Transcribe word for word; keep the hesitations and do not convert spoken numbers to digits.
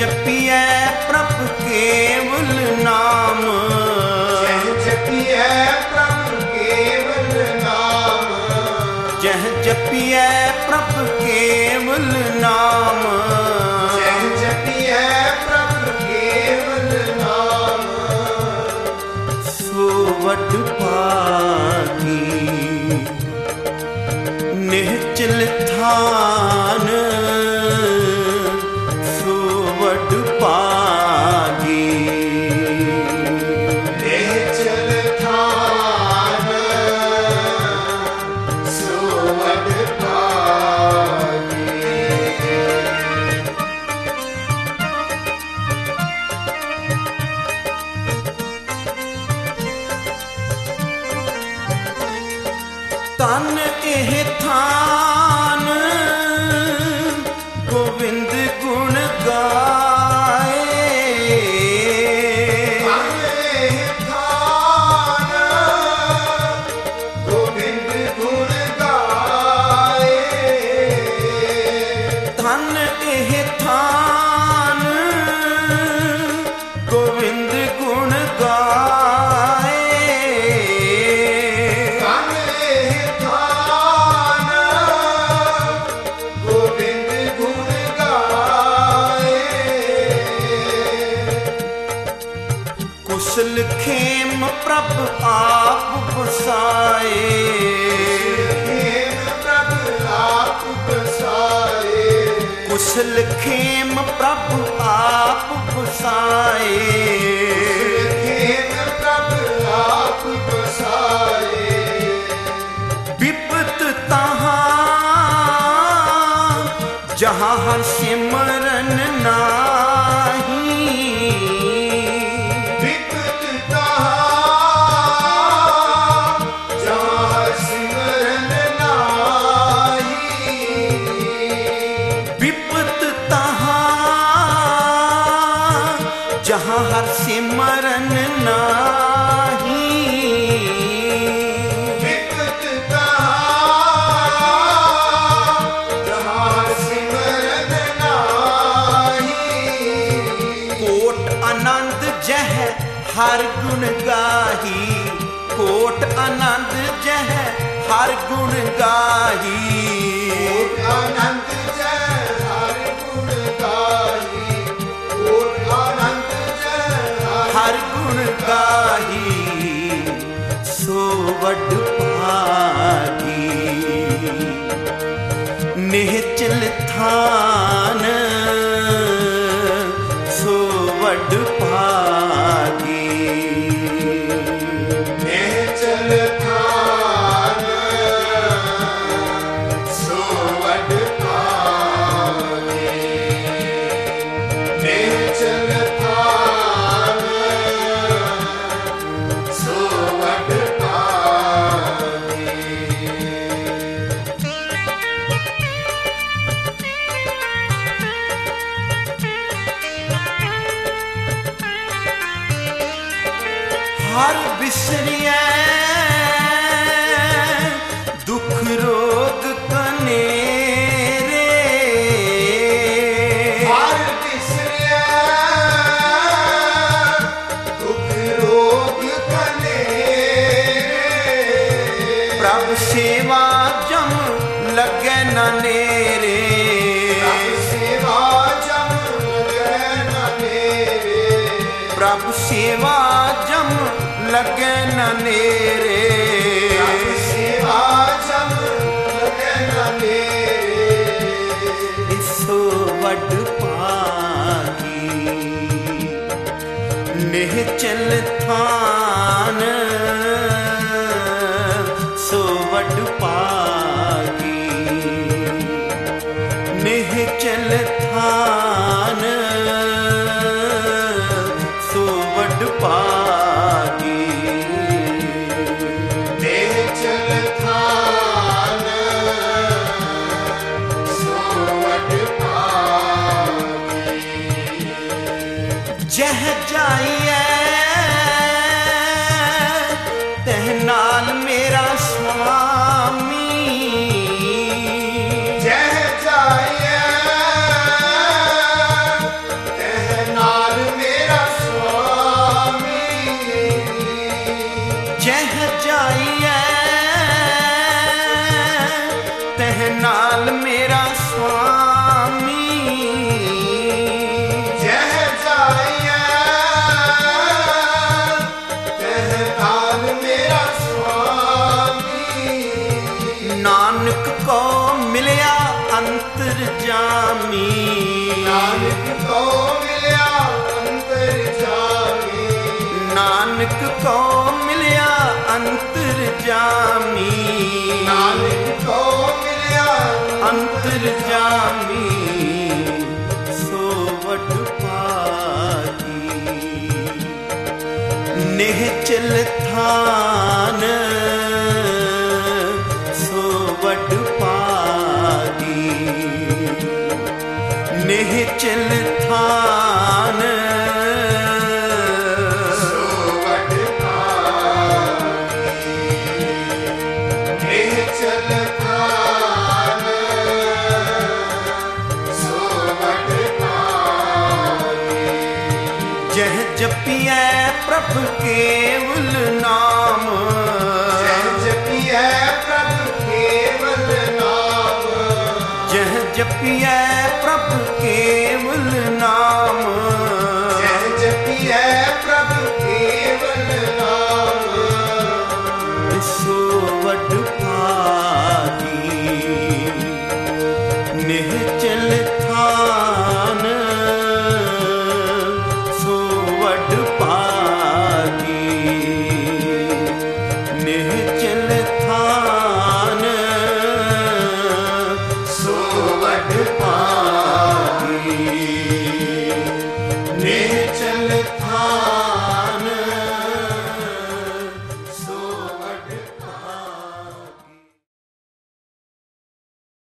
जपिए प्रभ केवल नाम, जह जपिए प्रभ केवल नाम, जह जपिए प्रभ केवल नाम, जह जपिए प्रभ केवल नाम, सो वड पागी निहचल थान, सो वड पागी निहचल थान, सो वड पागी। तन एह थान गोविंद गुण गाए, तन एह थान गोविंद गुण गाए, तन एह थान गोविंद गुण गाए, तन एह थान गोविंद गुण गाए, कुशल खेम प्रभ आप बसाए, खेम प्रभ आप बसाए, कुशल खेम प्रभ आप बसाए, खेम प्रभ आप बसाए, विपत तहाँ जहाँ हर सिमरन नाही, विपत तहाँ जहाँ सिमरन नाही, विपत तहाँ जहाँ हर सिमरन नाही, विपत तहाँ जहाँ सिमरन नाही, कोट आनंद जह हर गुण गाही, कोट आनंद जह हर गुण गाही, कोट आनंद जय हर गुण गाही, कोट आनंद जय हर गुण गाही, सो वड भागी निहचल थान, सो वड भागी निहचल थान, सो वड भागी, निहचल थान, सो वड भागी। हर बिसरिए दुख रोग कनेरे, हर बिसरिए दुख रोग कनेरे, प्रभ सेवा जम लगे न नेरे, प्रभ सेवा जम लगे न नेरे, प्रभ सेवा जम लगे न नेरे, प्रभ सेवा जम लगे न नेरे, सो वड पागी निहचल थान, सो वड पागी निहचल थान, सो वड पागी निहचल थान, सो वड पागी। जह जाइए जह जाइए तह नाल मेरा स्वामी, जह जाइए तह नाल मेरा स्वामी। नानक को मिलिया अंतरजामी, नानक को मिलिया अंतरजामी, नानक को मिलिया अंतरजामी, नानक को मिलिया अंतरजामी सो वड पागी। निहचल थान सो वड पागी, निहचल थान सो वड पागी। निहचल थान सो वड पागी। जह जपिए प्रभु केवल नाम, जह जपिए प्रभु केवल नाम, जह जपिए